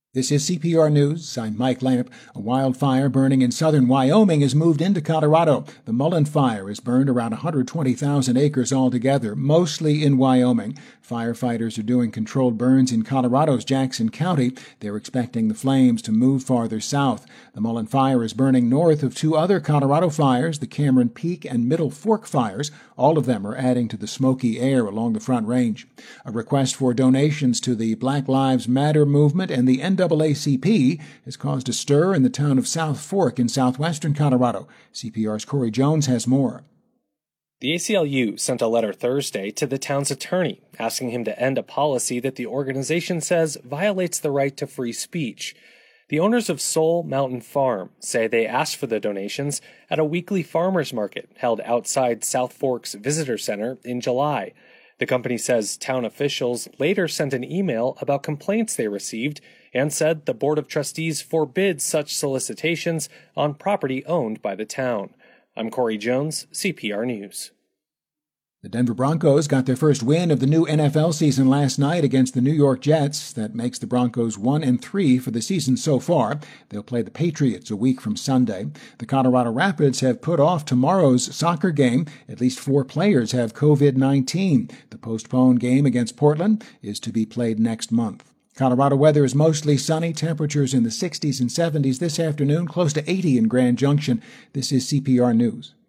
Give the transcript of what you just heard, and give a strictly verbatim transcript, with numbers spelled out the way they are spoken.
This is C P R News. I'm Mike Lamp. A wildfire burning in southern Wyoming has moved into Colorado. The Mullen Fire has burned around one hundred twenty thousand acres altogether, mostly in Wyoming. Firefighters are doing controlled burns in Colorado's Jackson County. They're expecting the flames to move farther south. The Mullen Fire is burning north of two other Colorado fires, the Cameron Peak and Middle Fork fires. All of them are adding to the smoky air along the Front Range. A request for donations to the Black Lives Matter movement and the N double A C P has caused a stir in the town of South Fork in southwestern Colorado. C P R's Corey Jones has more. The A C L U sent a letter Thursday to the town's attorney asking him to end a policy that the organization says violates the right to free speech. The owners of Soul Mountain Farm say they asked for the donations at a weekly farmers market held outside South Fork's Visitor Center in July. The company says town officials later sent an email about complaints they received and said the Board of Trustees forbids such solicitations on property owned by the town. I'm Corey Jones, C P R News. The Denver Broncos got their first win of the new N F L season last night against the New York Jets. That makes the Broncos one and three for the season so far. They'll play the Patriots a week from Sunday. The Colorado Rapids have put off tomorrow's soccer game. At least four players have covid nineteen. The postponed game against Portland is to be played next month. Colorado weather is mostly sunny. Temperatures in the sixties and seventies this afternoon, close to eighty in Grand Junction. This is C P R News.